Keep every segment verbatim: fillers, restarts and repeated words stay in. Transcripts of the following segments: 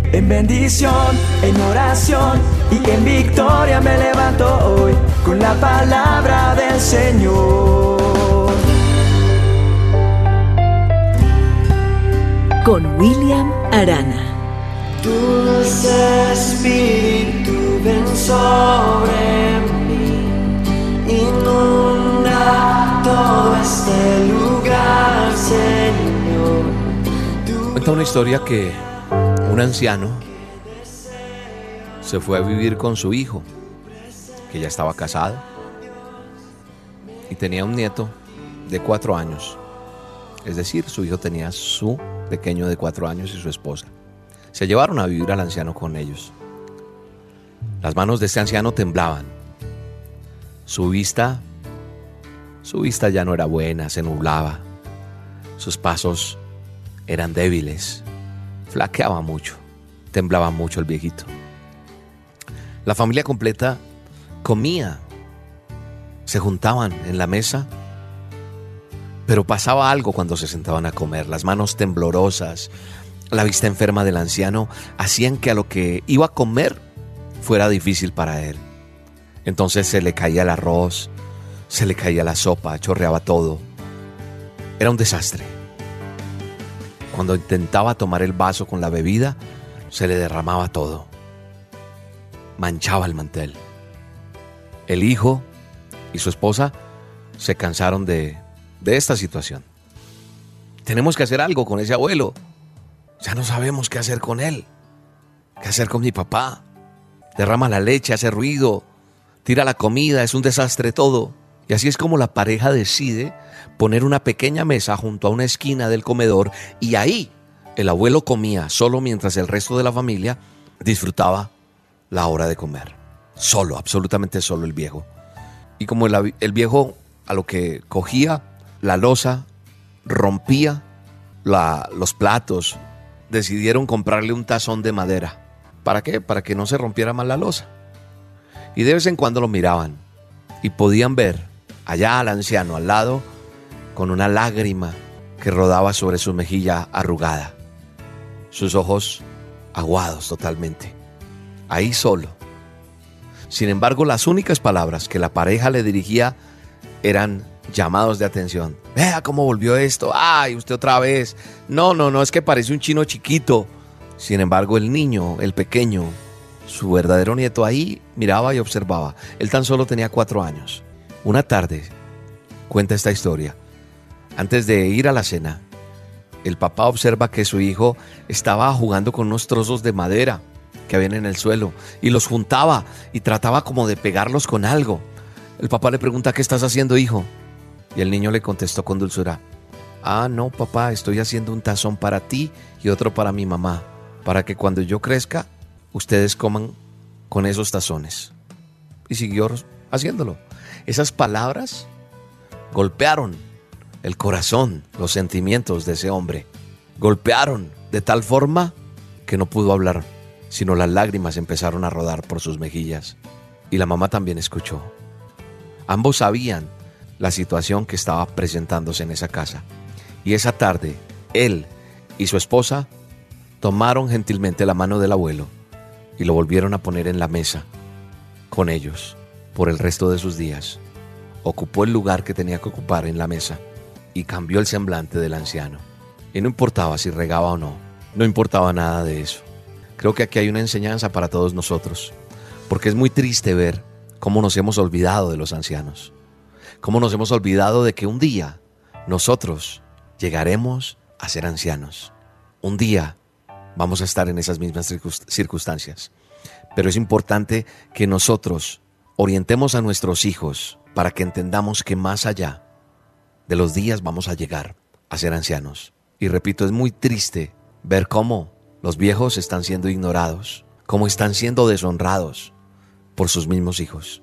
En bendición, en oración y en victoria me levanto hoy con la palabra del Señor. Con William Arana. Tu dulce espíritu ven sobre mí, inunda todo este lugar, Señor. Cuenta una historia que un anciano se fue a vivir con su hijo, que ya estaba casado, y tenía un nieto de cuatro años. Es decir, su hijo tenía su pequeño de cuatro años y su esposa. Se llevaron a vivir al anciano con ellos. Las manos de este anciano temblaban. Su vista, su vista ya no era buena, se nublaba. Sus pasos eran débiles, flaqueaba mucho, temblaba mucho el viejito. La familia completa comía, se juntaban en la mesa, pero pasaba algo cuando se sentaban a comer. Las manos temblorosas, la vista enferma del anciano hacían que a lo que iba a comer fuera difícil para él. Entonces se le caía el arroz, se le caía la sopa, chorreaba todo. Era un desastre. Cuando intentaba tomar el vaso con la bebida, se le derramaba todo. Manchaba el mantel. El hijo y su esposa se cansaron de, de esta situación. Tenemos que hacer algo con ese abuelo. Ya no sabemos qué hacer con él. ¿Qué hacer con mi papá? Derrama la leche, hace ruido, tira la comida, es un desastre todo. Y así es como la pareja decide poner una pequeña mesa junto a una esquina del comedor, y ahí el abuelo comía solo mientras el resto de la familia disfrutaba la hora de comer. Solo, absolutamente solo el viejo. Y como el, el viejo a lo que cogía la loza, rompía la, los platos, decidieron comprarle un tazón de madera. ¿Para qué? Para que no se rompiera más la loza. Y de vez en cuando lo miraban y podían ver allá al anciano al lado con una lágrima que rodaba sobre su mejilla arrugada, sus ojos aguados totalmente, ahí solo. Sin embargo, las únicas palabras que la pareja le dirigía eran llamados de atención. Vea cómo volvió esto. Ay, usted otra vez. No, no, no, es que parece un chino chiquito. Sin embargo, el niño, el pequeño, su verdadero nieto, ahí miraba y observaba. Él tan solo tenía cuatro años. Una tarde, cuenta esta historia, antes de ir a la cena, el papá observa que su hijo estaba jugando con unos trozos de madera que habían en el suelo y los juntaba y trataba como de pegarlos con algo. El papá le pregunta: ¿qué estás haciendo, hijo? Y el niño le contestó con dulzura: ah, no, papá, estoy haciendo un tazón para ti y otro para mi mamá, para que cuando yo crezca, ustedes coman con esos tazones. Y siguió haciéndolo. Esas palabras golpearon el corazón, los sentimientos de ese hombre. Golpearon de tal forma que no pudo hablar, sino las lágrimas empezaron a rodar por sus mejillas. Y la mamá también escuchó. Ambos sabían la situación que estaba presentándose en esa casa. Y esa tarde, él y su esposa tomaron gentilmente la mano del abuelo y lo volvieron a poner en la mesa con ellos por el resto de sus días. Ocupó el lugar que tenía que ocupar en la mesa y cambió el semblante del anciano. Y no importaba si regaba o no, no importaba nada de eso. Creo que aquí hay una enseñanza para todos nosotros, porque es muy triste ver cómo nos hemos olvidado de los ancianos, cómo nos hemos olvidado de que un día nosotros llegaremos a ser ancianos. Un día vamos a estar en esas mismas circunstancias, pero es importante que nosotros orientemos a nuestros hijos para que entendamos que más allá de los días vamos a llegar a ser ancianos. Y repito, es muy triste ver cómo los viejos están siendo ignorados, cómo están siendo deshonrados por sus mismos hijos.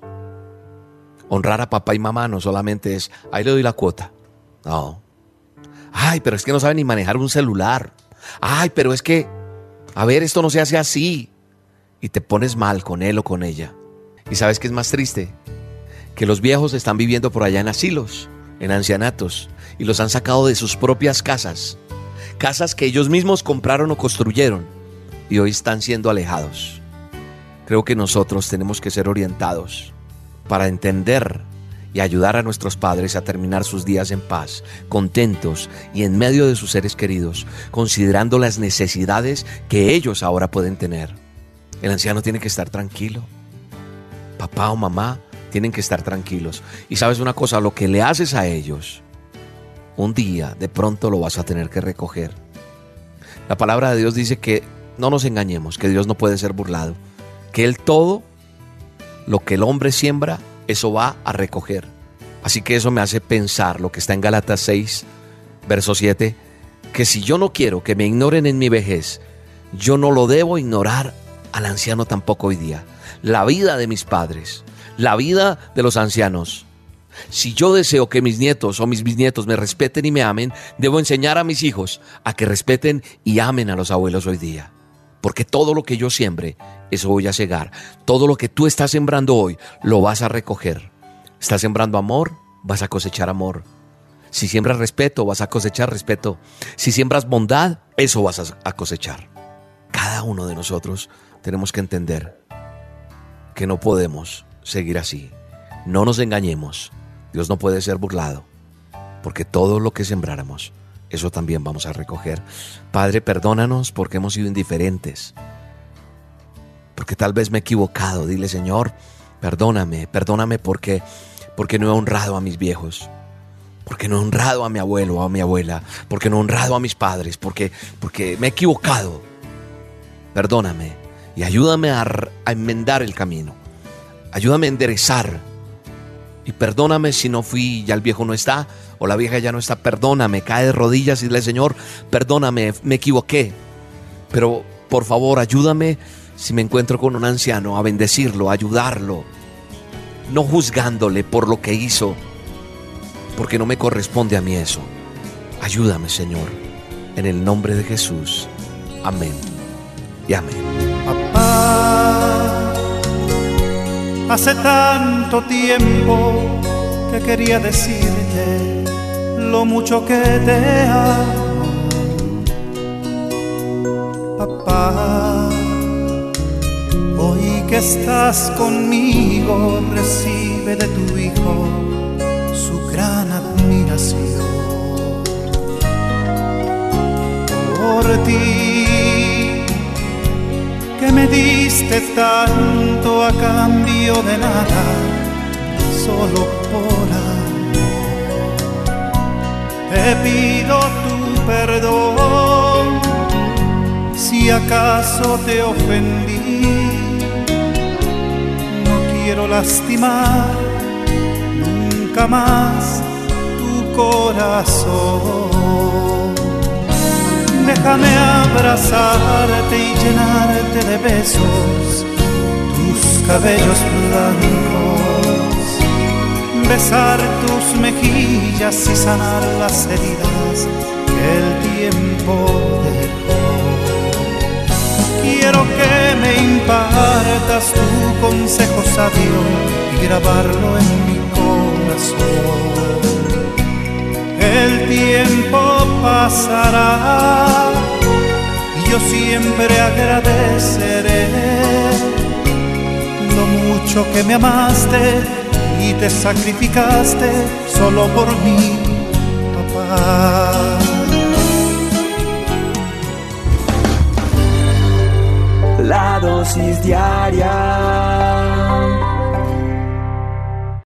Honrar a papá y mamá no solamente es, ahí le doy la cuota. No. Ay, pero es que no sabe ni manejar un celular. Ay, pero es que, a ver, esto no se hace así. Y te pones mal con él o con ella. ¿Y sabes qué es más triste? Que los viejos están viviendo por allá en asilos, en ancianatos, y los han sacado de sus propias casas. Casas que ellos mismos compraron o construyeron. y hoy están siendo alejados. Creo que nosotros tenemos que ser orientados para entender y ayudar a nuestros padres a terminar sus días en paz, contentos y en medio de sus seres queridos, considerando las necesidades que ellos ahora pueden tener. El anciano tiene que estar tranquilo. Papá o mamá tienen que estar tranquilos. Y sabes una cosa, lo que le haces a ellos, un día de pronto lo vas a tener que recoger. La palabra de Dios dice que no nos engañemos, que Dios no puede ser burlado, que Él todo lo que el hombre siembra, eso va a recoger. Así que eso me hace pensar lo que está en Gálatas seis, verso siete, que si yo no quiero que me ignoren en mi vejez, yo no lo debo ignorar al anciano tampoco hoy día. La vida de mis padres, la vida de los ancianos. Si yo deseo que mis nietos o mis bisnietos me respeten y me amen, debo enseñar a mis hijos a que respeten y amen a los abuelos hoy día. Porque todo lo que yo siembre, eso voy a cegar. Todo lo que tú estás sembrando hoy, lo vas a recoger. Estás sembrando amor, vas a cosechar amor. Si siembras respeto, vas a cosechar respeto. Si siembras bondad, eso vas a cosechar. Cada uno de nosotros tenemos que entender que no podemos seguir así. No nos engañemos. Dios no puede ser burlado, porque todo lo que sembráramos, eso también vamos a recoger. Padre, perdónanos porque hemos sido indiferentes, porque tal vez me he equivocado. Dile, Señor, perdóname, perdóname porque, porque no he honrado a mis viejos, porque no he honrado a mi abuelo o a mi abuela, porque no he honrado a mis padres, porque, porque me he equivocado. Perdóname y ayúdame a, a enmendar el camino. Ayúdame a enderezar. Y perdóname si no fui, ya el viejo no está, o la vieja ya no está. Perdóname, cae de rodillas y dile, Señor, perdóname, me equivoqué. Pero por favor, ayúdame si me encuentro con un anciano, a bendecirlo, a ayudarlo, no juzgándole por lo que hizo, porque no me corresponde a mí eso. Ayúdame, Señor, en el nombre de Jesús. Amén y amén. Papá, hace tanto tiempo que quería decirte lo mucho que te amo. Papá, hoy que estás conmigo, recibe de tu hijo su gran admiración. Por ti, que me diste tanto a cambio de nada, solo por amor. Te pido tu perdón si acaso te ofendí. No quiero lastimar nunca más tu corazón. Déjame abrazarte y llenarte de besos tus cabellos blancos, besar tus mejillas y sanar las heridas que el tiempo dejó. Quiero que me impartas tu consejo sabio y grabarlo en mi corazón. El tiempo pasará y yo siempre agradeceré lo mucho que me amaste y te sacrificaste solo por mí, papá. La dosis diaria